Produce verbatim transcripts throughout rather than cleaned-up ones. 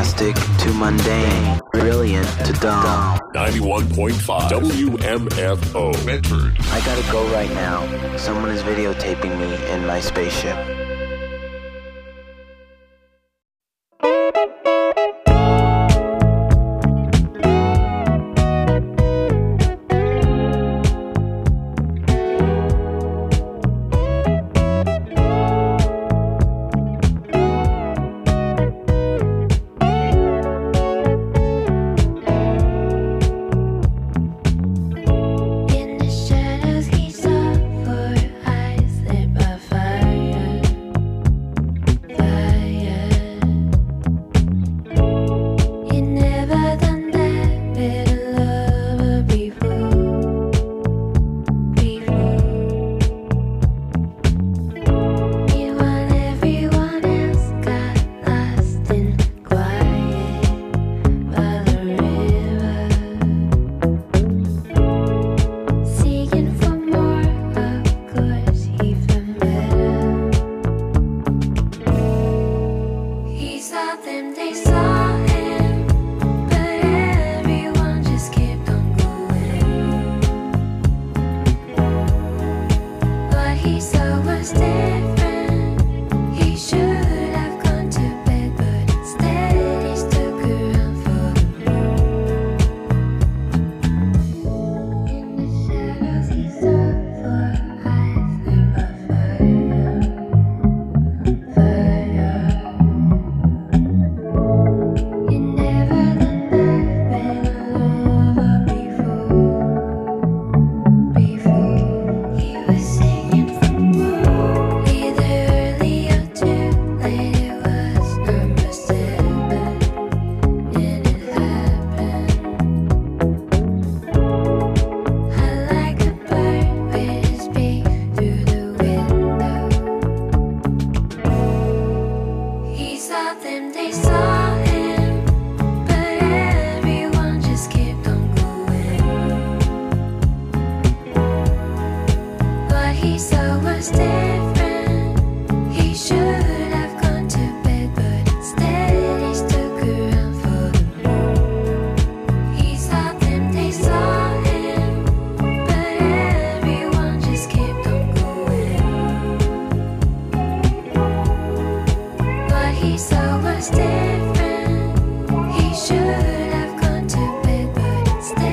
Fantastic to mundane, brilliant to dumb. ninety-one point five W M F O Medford. I gotta go right now. Someone is videotaping me in my spaceship.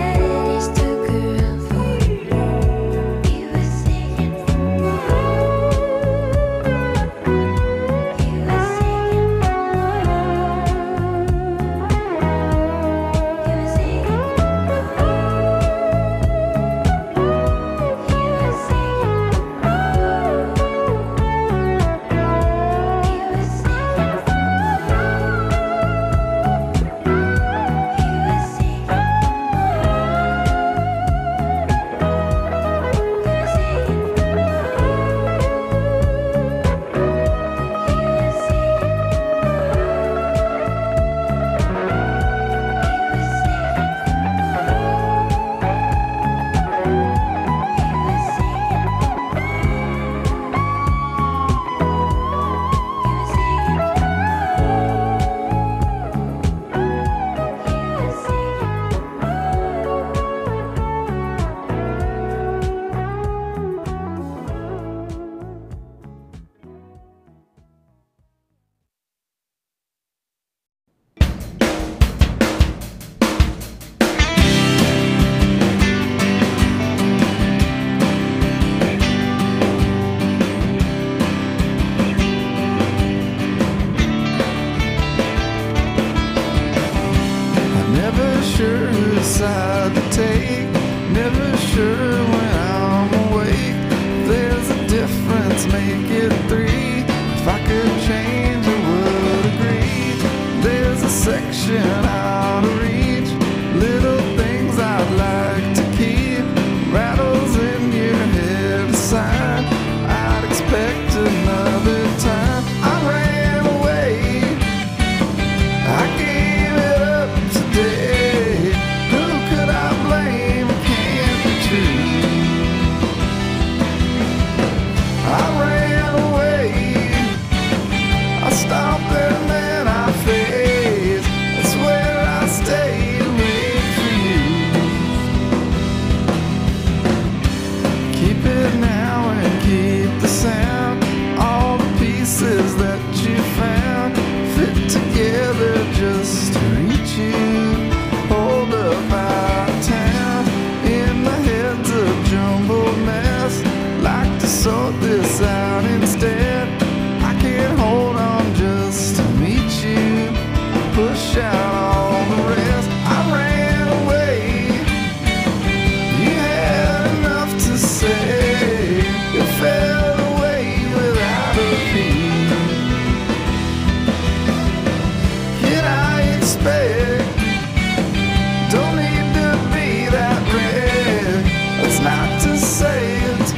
He was singing for more.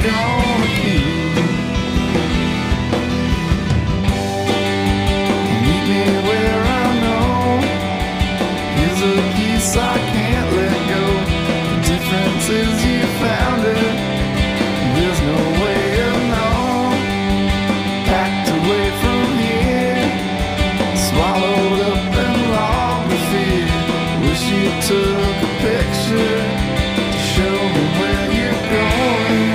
gonna keep. Meet me where I know. Here's a piece I can't let go. The difference is you found it. There's no way of knowing. Packed away from here, swallowed up and logged the fear. Wish you took a picture to show me where you're going.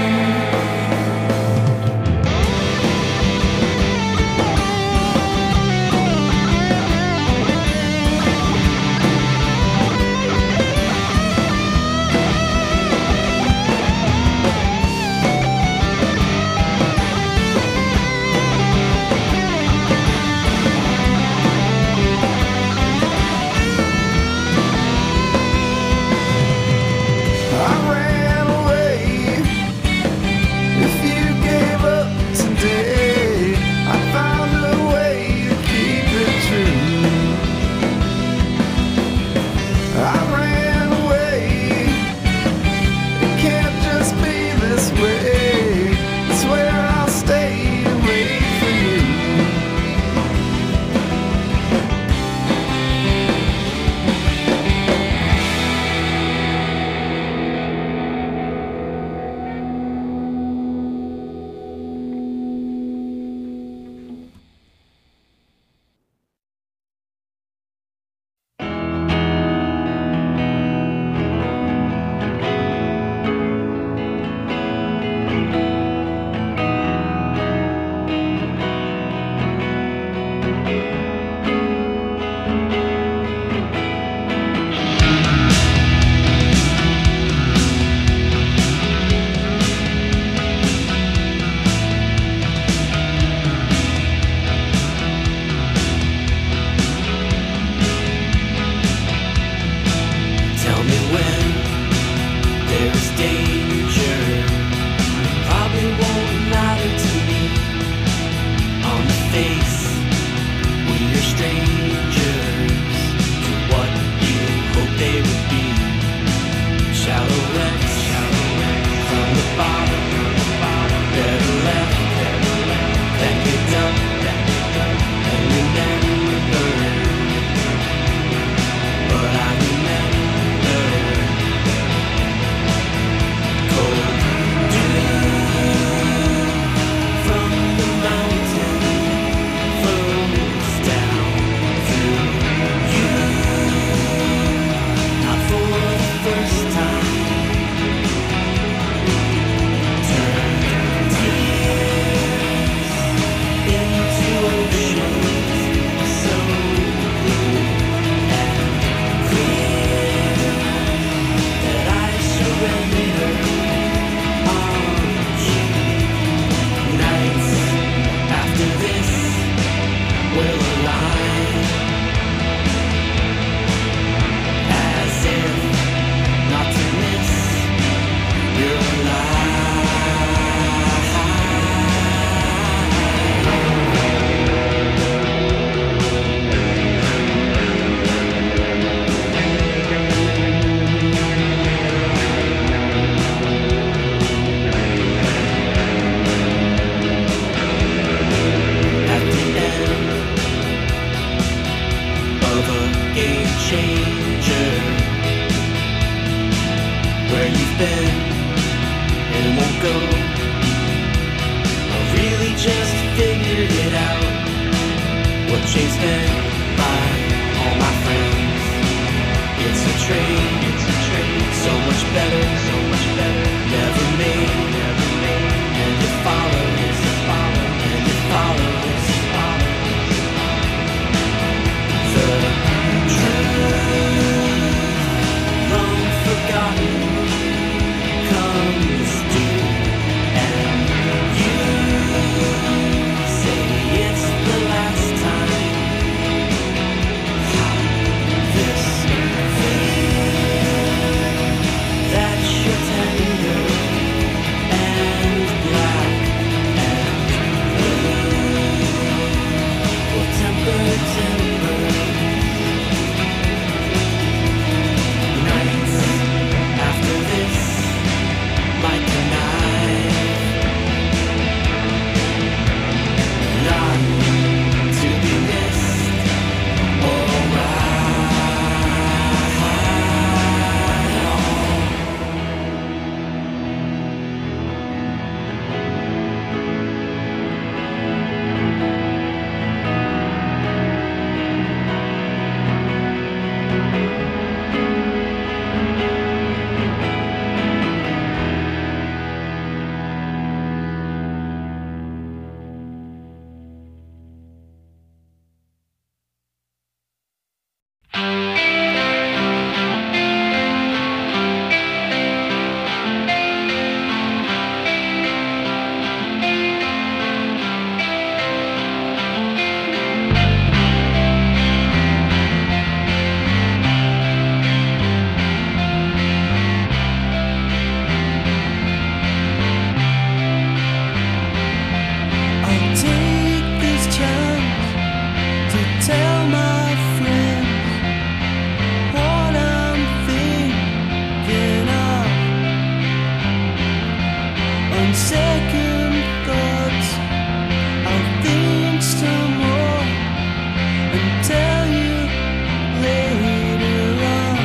On second thoughts, I'll think some more and tell you later on.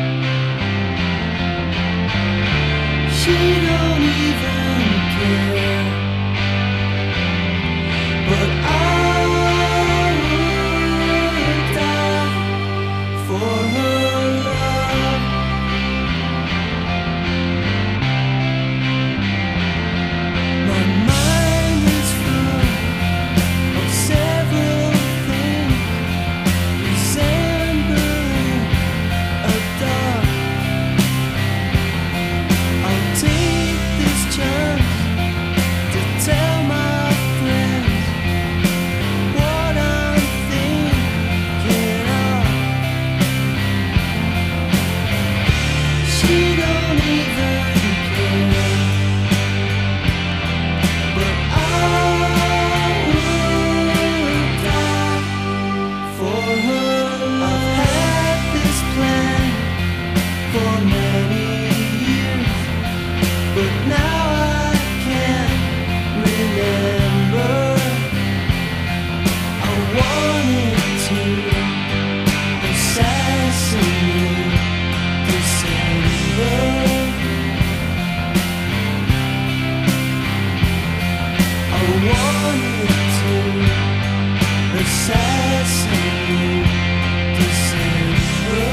She don't even care, but I would die for her love. My mind is full of several things resembling a dog. I'll take this chance to tell my friends what I'm thinking of. She don't even care, but I would die for her. I've had this plan for many years, but now I can't remember. I wanted to assassinate December. I wanted to assassinate December.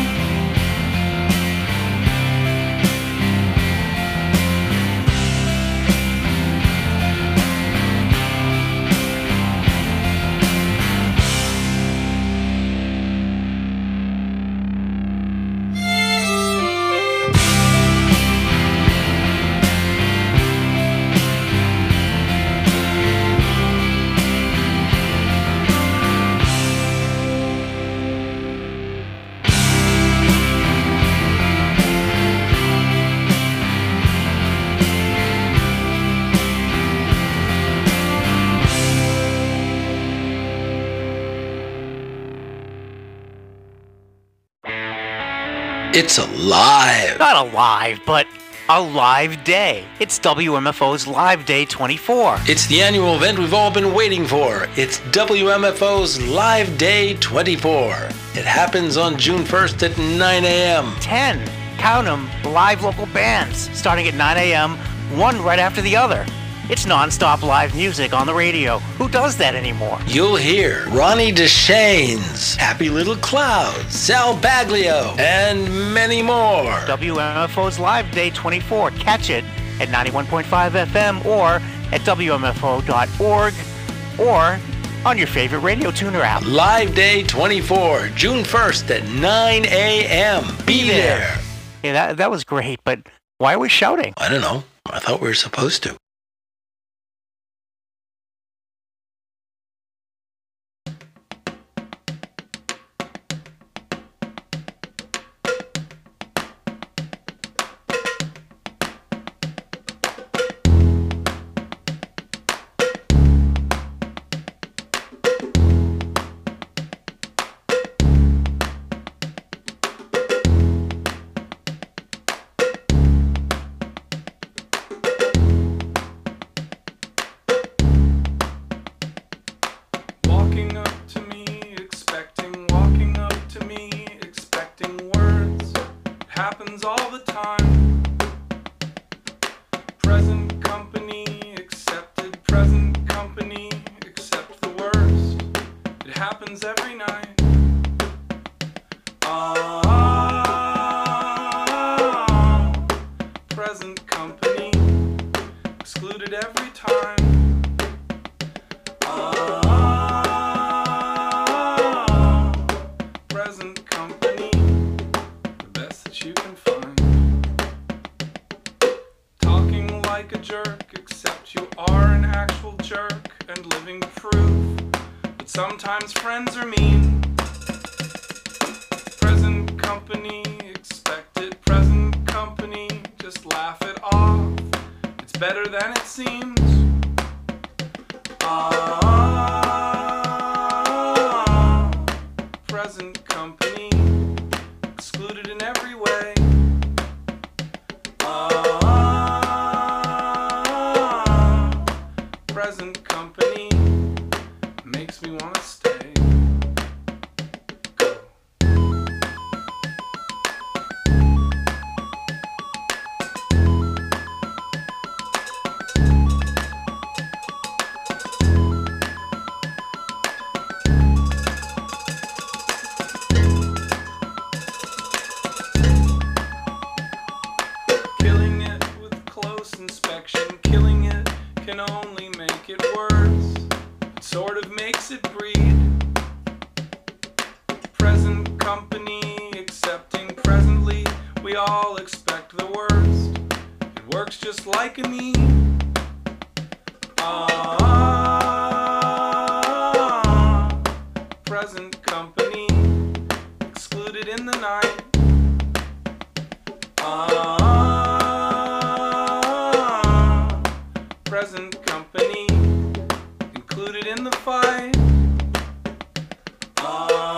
It's alive. Not alive, but a live day. It's W M F O's Live Day twenty-four. It's the annual event we've all been waiting for. It's W M F O's Live Day twenty-four. It happens on June first at nine a.m. ten, count 'em, live local bands, starting at nine a.m., one right after the other. It's non-stop live music on the radio. Who does that anymore? You'll hear Ronnie DeShanes, Happy Little Clouds, Sal Baglio, and many more. W M F O's Live Day twenty-four. Catch it at ninety-one point five F M or at W M F O dot org or on your favorite radio tuner app. Live Day twenty-four, June first at nine a.m. Be there. Yeah, that, that was great, but why are we shouting? I don't know. I thought we were supposed to. Walking up to me, expecting, walking up to me, expecting words. It happens all the time. Present company accepted, present company accept the worst. It happens every night. Ah, present company excluded every time. Present company, the best that you can find. Talking like a jerk, except you are an actual jerk and living proof. But sometimes friends are mean. Present company, expect it. Present company, just laugh it off. It's better than it seems. Ah, present company, excluded in every way. Ah, can only make it worse. It sort of makes it breed. Present company accepting presently. We all expect the worst. It works just like a need. Ah, present company excluded in the night. Ah, present company included in the fight. Ah,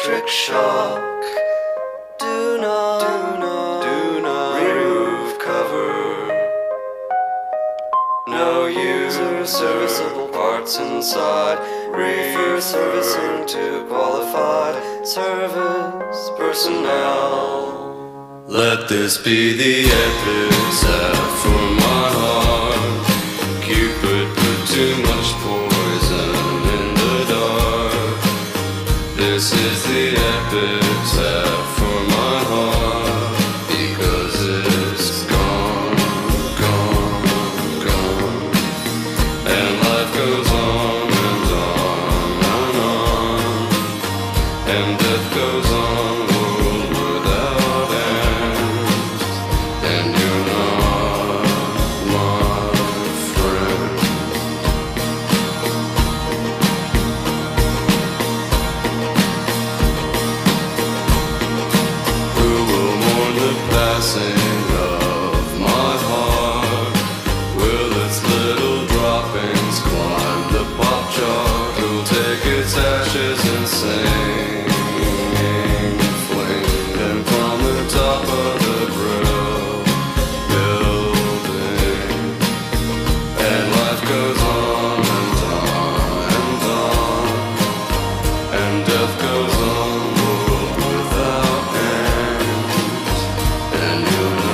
electric shock. Do not, do not, do not remove cover. No user serviceable parts inside. Refer servicing to qualified service personnel. Let this be the epitaph for my heart. Cupid put too much poison in the dark. This is the epitaph for my heart, because it's gone, gone, gone. And life goes on and on and on. And death goes on, world without end. And you're not my friend. Who will mourn the passing of my heart? Will its little droppings climb the pop chart? Who'll take its ashes and sing flame? And from the top of the brill building. And life goes on and on and on. And death goes on, world without end. And you're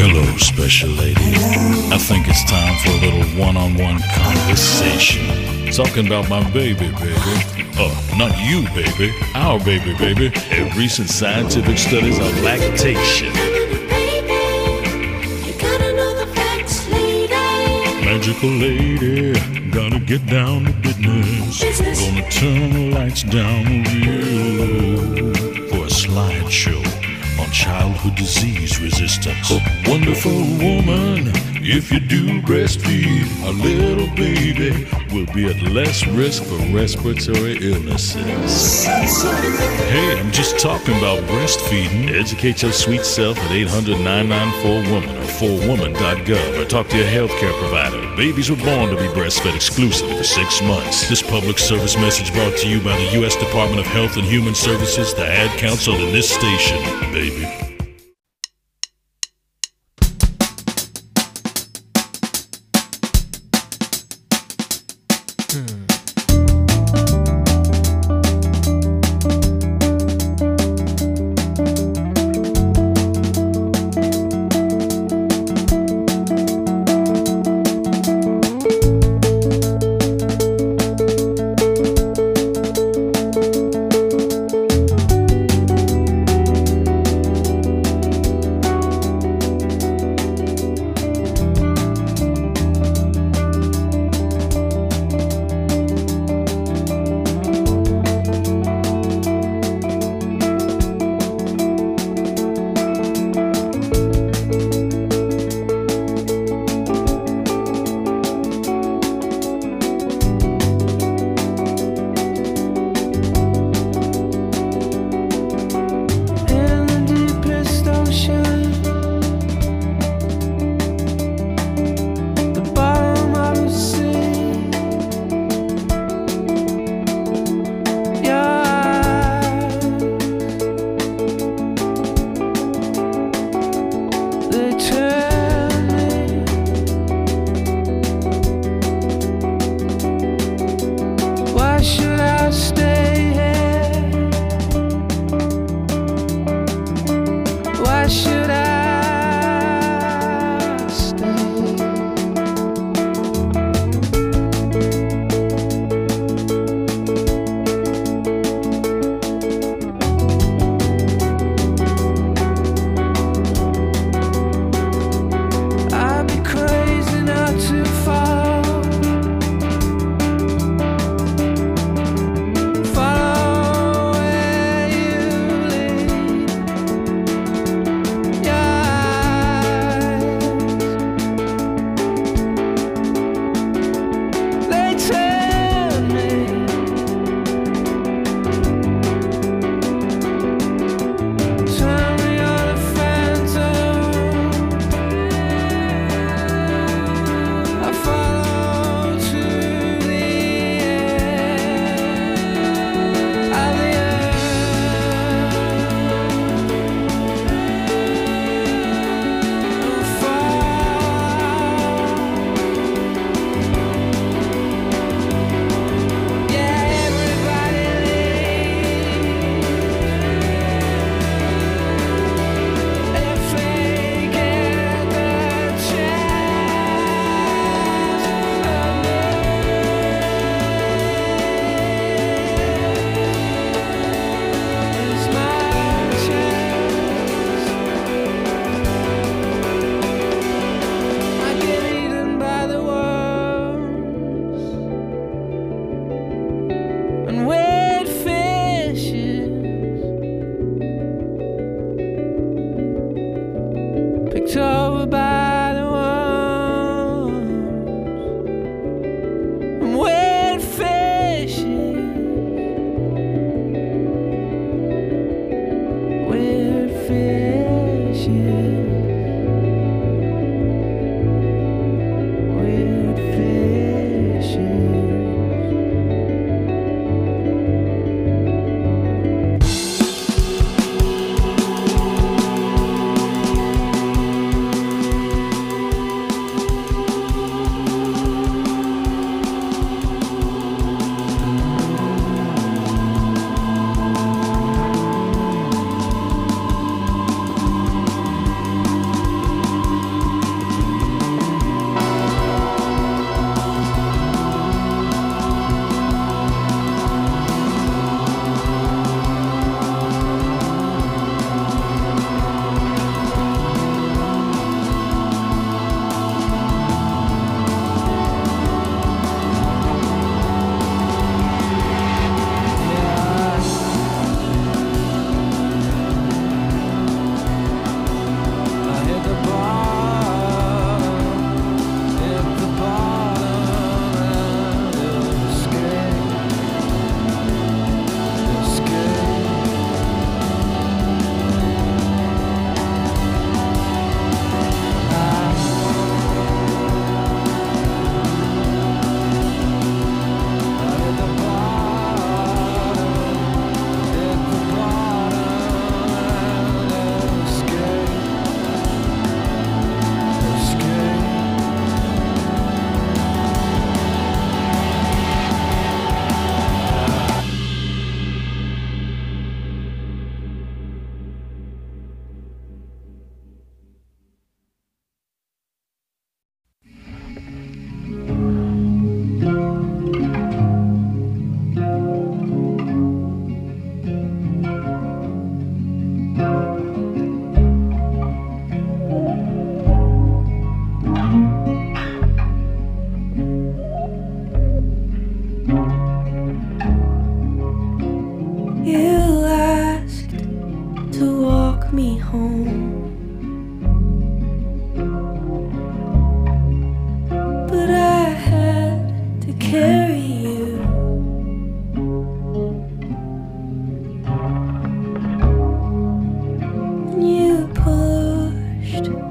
Hello, special lady. I think it's time for a little one-on-one conversation. Talking about my baby, baby. Oh, not you, baby. Our baby, baby. And recent scientific studies on lactation. Magical lady, gotta get down to business. Gonna turn the lights down real low for a slideshow on childhood disease resistance. Wonderful woman, if you do breastfeed, a little baby will be at less risk for respiratory illnesses. Hey, I'm just talking about breastfeeding. Educate your sweet self at eight hundred, nine nine four, woman or four woman dot gov or talk to your healthcare provider. Babies were born to be breastfed exclusively for six months. This public service message brought to you by the U S Department of Health and Human Services, the Ad Council, and this station, baby.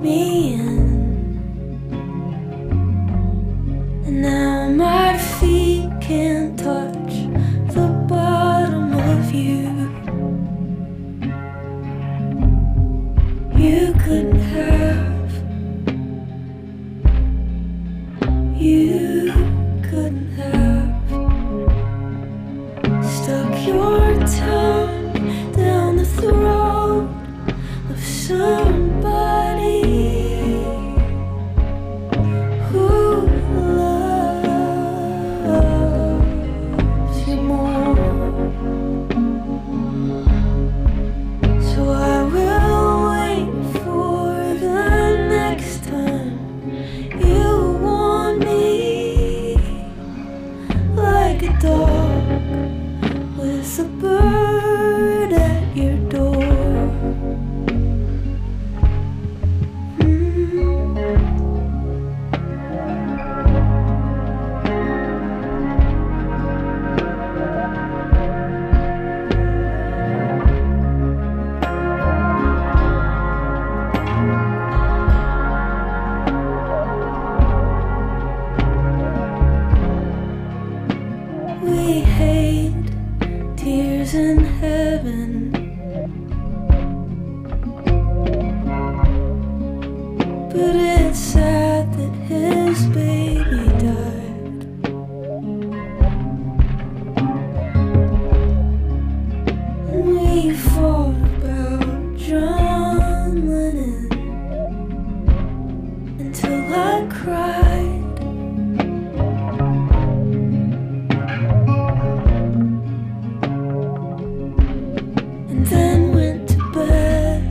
me in. And now my feet can't touch the bottom of you. You couldn't have, you couldn't have stuck your tongue down the throat of somebody who loves you more. So I will wait for the next time you want me, like a dog with a bird at your door. We hate tears in heaven, but it's sad that his baby died. And we fought about John Lennon until I cried. And then went to bed,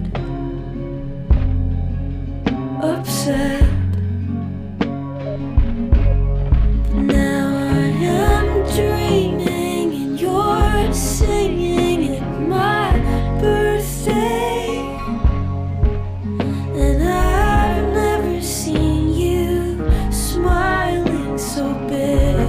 upset. But now I am dreaming and you're singing at my birthday. And I've never seen you smiling so big.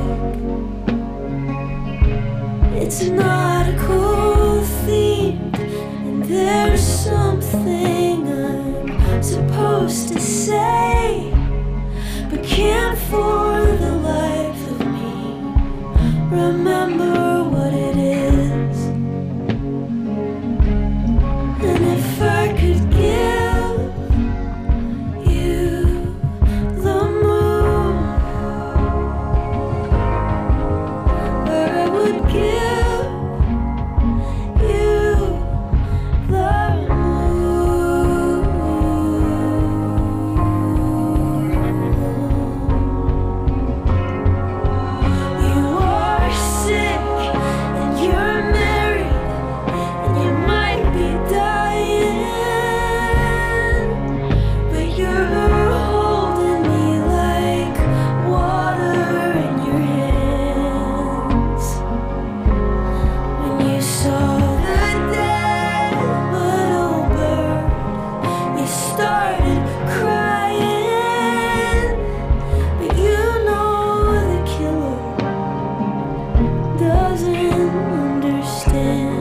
It's not a cool theme, and there's something I'm supposed to say, but can't for the life of me remember what it is. And if I could give you the moon, I would give you the moon. You are sick and you're married and you might be dying, but you're holding me like water in your hands. When you saw the dead little bird, you started crying, but you know the killer doesn't understand.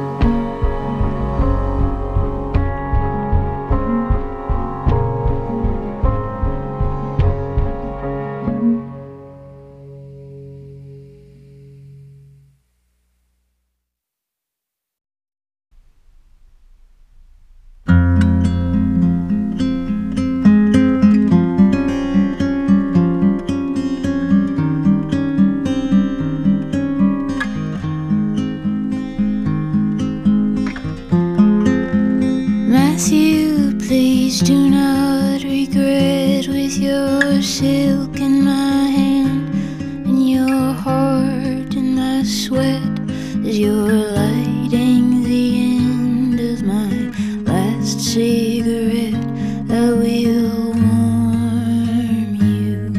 Matthew, please do not regret, with your silk in my hand and your heart in my sweat, as you're lighting the end of my last cigarette. I will warm you,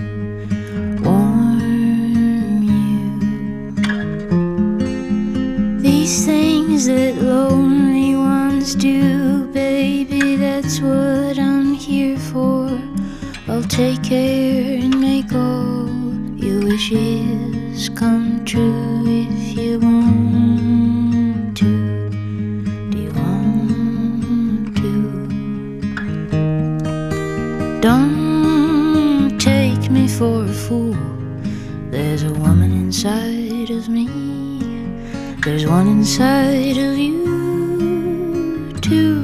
warm you. These things that lonely ones do, baby, that's what I'm here for. I'll take care and make all your wishes come true if you want to. Do you want to? Don't take me for a fool. There's a woman inside of me. There's one inside of you too.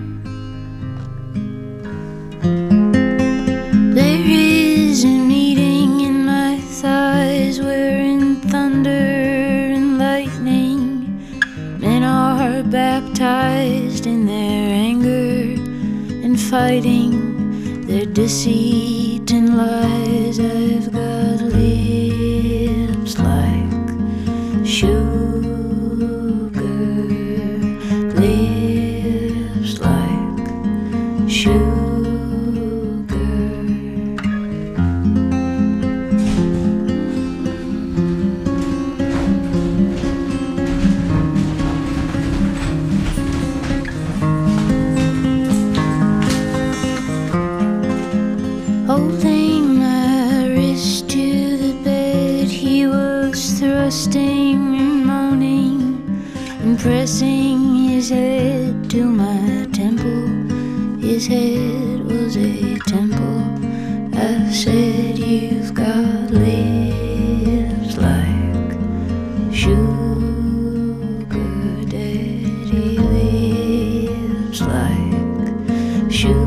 There is an eating in my thighs, wherein thunder and lightning men are baptized in their anger and fighting their deceit and lies. I've got lips like sugar, lips like sugar. Holding my wrist to the bed, he was thrusting and moaning and pressing his head to my temple. His head was a temple. I said, you've got lips like sugar, daddy, lips like sugar.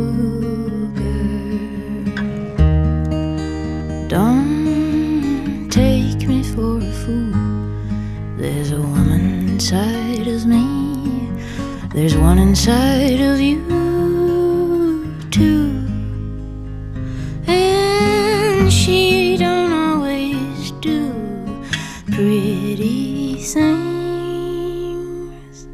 Don't take me for a fool. There's a woman inside of me. There's one inside of you too. And she don't always do pretty things.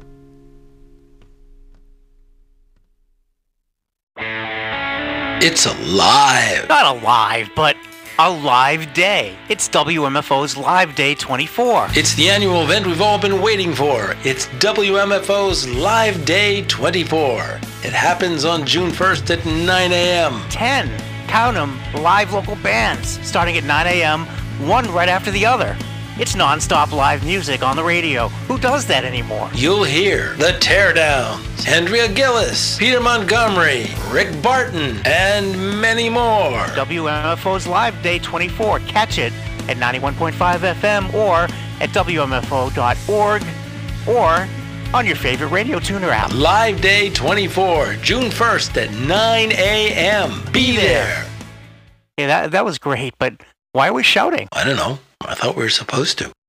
It's alive. Not alive, but a live day. It's W M F O's Live Day twenty-four. It's the annual event we've all been waiting for. It's W M F O's Live Day twenty-four. It happens on June first at nine a.m. ten, count them, live local bands, starting at nine a.m., one right after the other. It's non-stop live music on the radio. Who does that anymore? You'll hear The Teardowns, Andrea Gillis, Peter Montgomery, Rick Barton, and many more. W M F O's Live Day twenty-four. Catch it at ninety-one point five F M or at W M F O dot org or on your favorite radio tuner app. Live Day twenty-four, June first at nine a.m. Be there. Yeah, that, that was great, but why are we shouting? I don't know. I thought we were supposed to.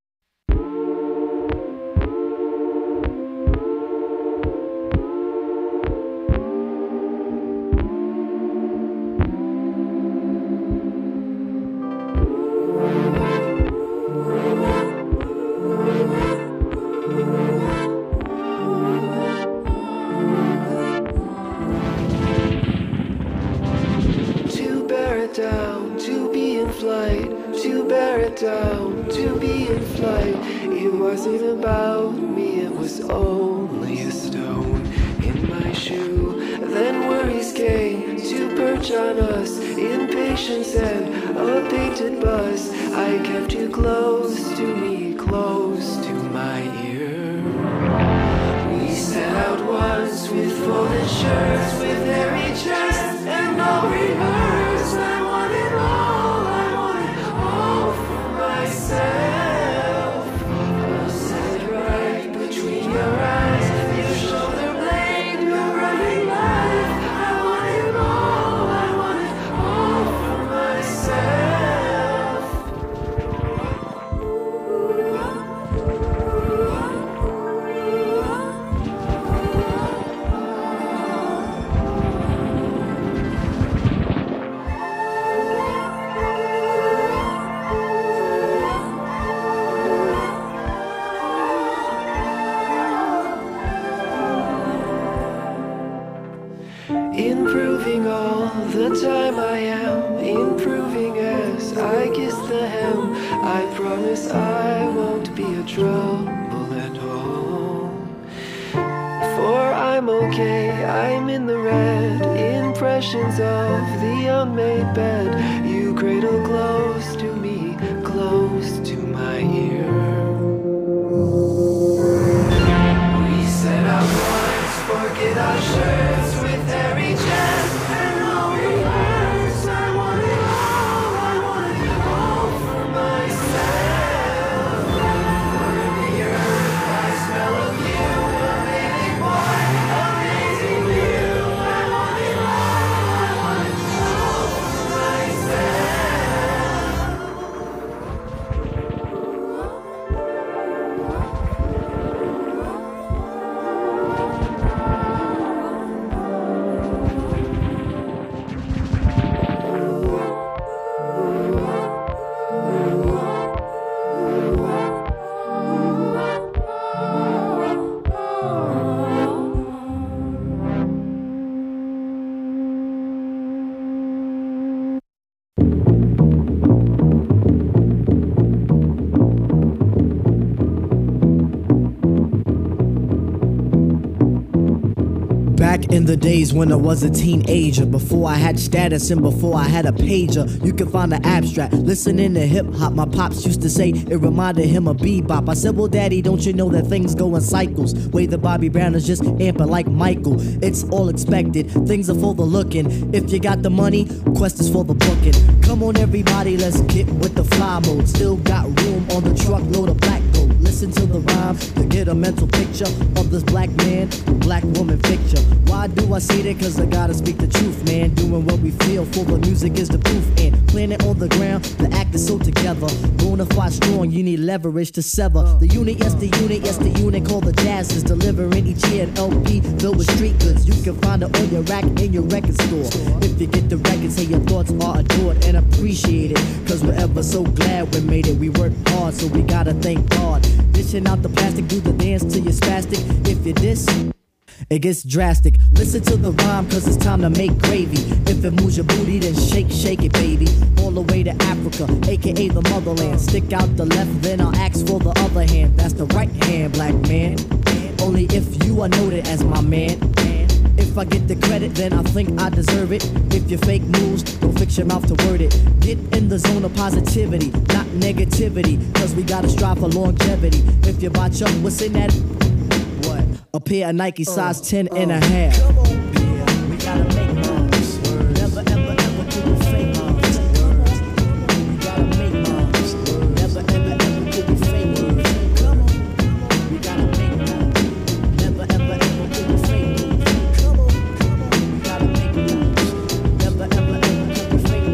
To bear it down, to be in flight, to bear it down, to be in flight. It wasn't about me, it was only a stone in my shoe. Then worries came to perch on us, impatience and a painted bus. I kept you close to me, close to my ear. We set out once with folded shirts, with hairy chests and no rehearse. I wanted all, I wanted all for myself. I'll set it right between your eyes, your shoulder blade, your running life. I wanted all, I wanted all for myself. Improving all the time I am, improving as I kiss the hem. I promise I won't be a trouble at home. For I'm okay, I'm in the red. Impressions of the unmade bed. You cradle close to me, close to my ear. We set out once, forget our shirts with hairy chests and no Back in the days when I was a teenager, before I had status and before I had a pager, you can find the abstract. Listening to hip hop, my pops used to say it reminded him of bebop. I said, well, daddy, don't you know that things go in cycles? Way the Bobby Brown is just amping like Michael. It's all expected, things are for the looking. If you got the money, quest is for the booking. Come on, everybody, let's get with the fly mode. Still got room on the truckload of black gold. Listen to the rhyme to get a mental picture of this black man, black woman picture. Why do I say that? Cause I gotta speak the truth, man. Doing what we feel for the music is the proof. And planning on the ground, the act is so together. Bonafide strong, you need leverage to sever. The unit, yes, the unit, yes, the unit called the Jazz is delivering each year an L P filled with street goods. You can find it on your rack in your record store. If you get the record, say your thoughts are adored and appreciated. Cause we're ever so glad we made it. We worked hard, so we gotta thank God. Dishing out the plastic, do the dance till you're spastic. If you diss, it gets drastic. Listen to the rhyme, cause it's time to make gravy. If it moves your booty, then shake, shake it, baby. All the way to Africa, aka the motherland. Stick out the left, then I'll ask for the other hand. That's the right hand, black man. Only if you are noted as my man. If I get the credit, then I think I deserve it. If you fake moves, don't fix your mouth to word it. Get in the zone of positivity, not negativity. Cause we gotta strive for longevity. If you botch up, what's in that? What? A pair of Nike size ten and a half. Come on, yeah, we gotta make moves. Never, ever, ever could we fake moves. We gotta make moves. Never, ever, ever could we fake moves. Come on, we gotta make moves. Never, ever, ever could we fake moves. Come on, we gotta make moves. Never, ever, ever could we fake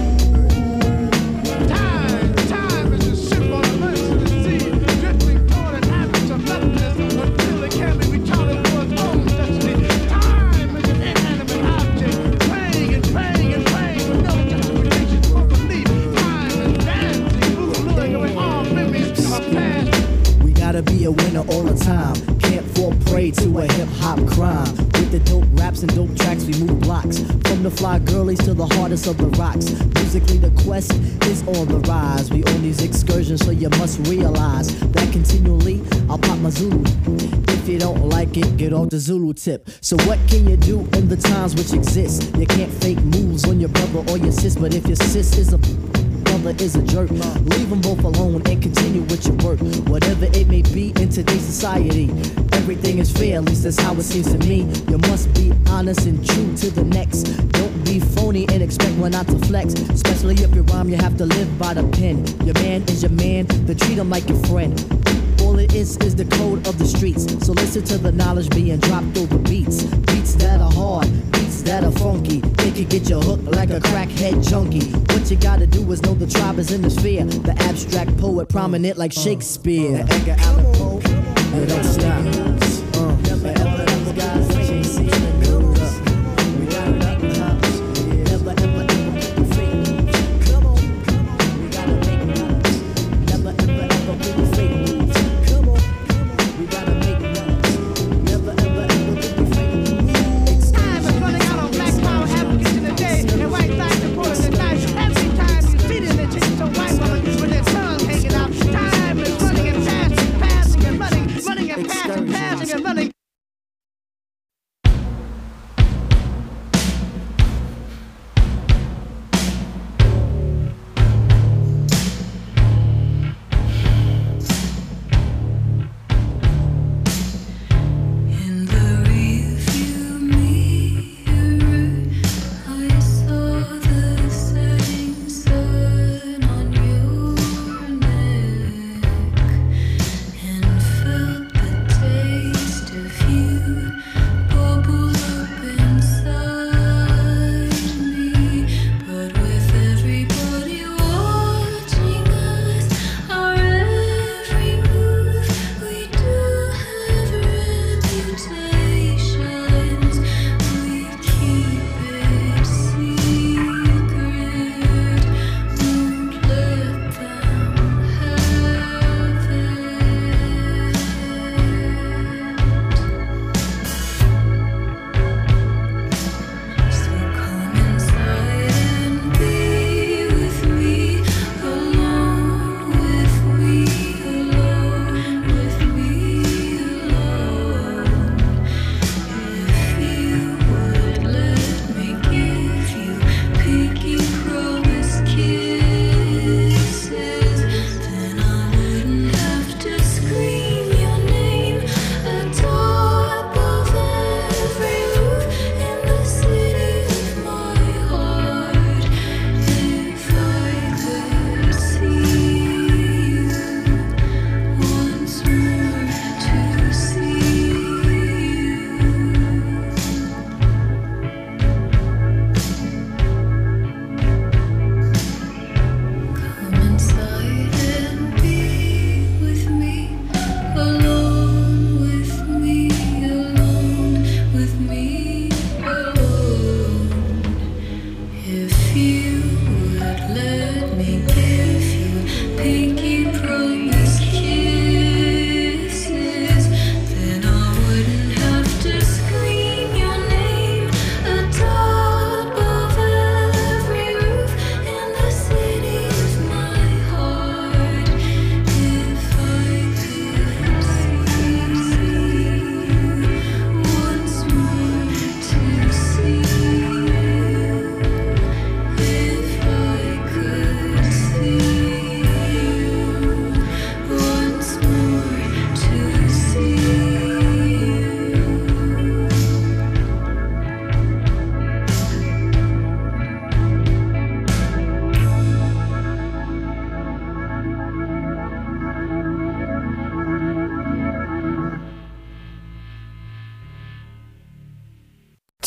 moves. Time, time is a ship on the merciless sea, drifting toward an abyss of nothingness until it can be retarded for its own destiny. Time is an inanimate object, praying and praying and praying with no justification for belief. Time is dancing, luring away all memories of our past. We gotta be a winner all the time. Can't fall prey to a hip hop crime. With the dope raps and dope tracks, we move blocks. From the fly girlies to the hardest of the rocks. Musically, the quest is on the rise. We own these excursions, so you must realize that continually I'll pop my Zulu. If you don't like it, get off the Zulu tip. So what can you do in the times which exist? You can't fake moves on your brother or your sis, but if your sis is a brother is a jerk, leave them both alone and continue with your work. Whatever it may be in today's society, everything is fair, at least that's how it seems to me. You must be honest and true to the next. Don't be phony and expect one not to flex. Especially if you rhyme, you have to live by the pen. Your man is your man, then treat him like your friend. All it is is the code of the streets. So listen to the knowledge being dropped over beats. Beats that are hard, beats that are funky. They can get you hooked like a crackhead junkie. What you gotta do is know the tribe is in the sphere. The abstract poet prominent like Shakespeare. Uh, Edgar Allan Poe, it don't stop. Uh, never ever ever guys chasing the news. We gotta make moves. Never ever ever fake moves. Come on, we gotta make moves. Never ever ever fake moves. Come on, we gotta make moves. Never ever ever fake moves. Time is running out on black power advocates in the day, and white side supporters at night. Every time you see them, they chase some white woman with their tongue hanging out. Time is running and passing, passing and running, running and passing, passing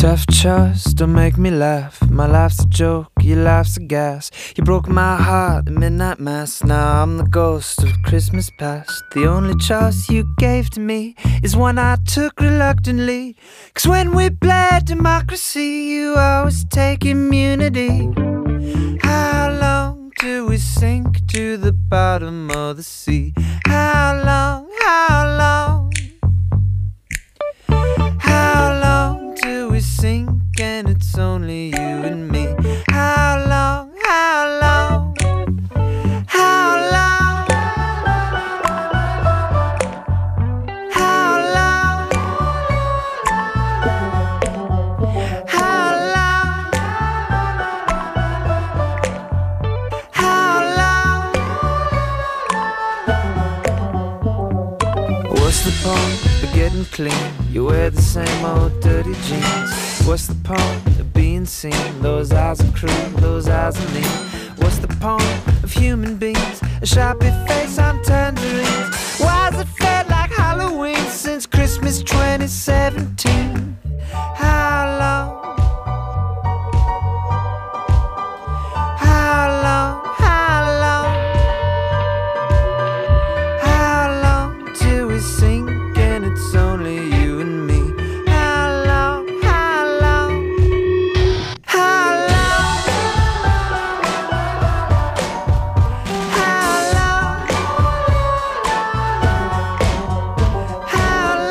stuffed chores don't make me laugh. My life's a joke, your life's a gas. You broke my heart at midnight mass. Now I'm the ghost of Christmas past. The only choice you gave to me is one I took reluctantly. Cause when we played democracy, you always take immunity. How long till we sink to the bottom of the sea? How long, how long? How long till we sink and it's only you and me? How long, how long? How long? How long? How long? How long? What's the point of getting clean? You wear the same old dirty jeans. What's the point of being seen? Those eyes are cruel, those eyes are mean. What's the point of human beings? A sharpie face on tangerines. Why's it felt like Halloween since Christmas twenty seventeen? How long? How long? How long? How long till we sink and it's only you and me? How long? How long? How long? How long? How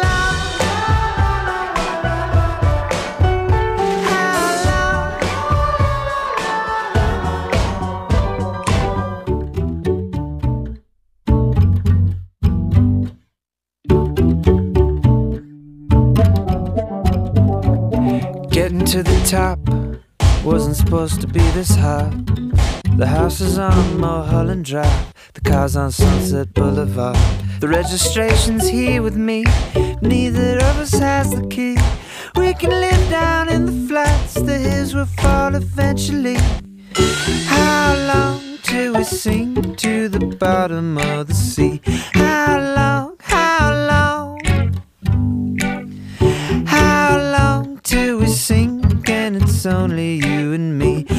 Getting to the top wasn't supposed to be this hard. The house is on Mulholland Drive, the car's on Sunset Boulevard. The registration's here with me, neither of us has the key. We can live down in the flats, the hills will fall eventually. How long till we sink to the bottom of the sea? How long, how long? How long till we sink and it's only you and me?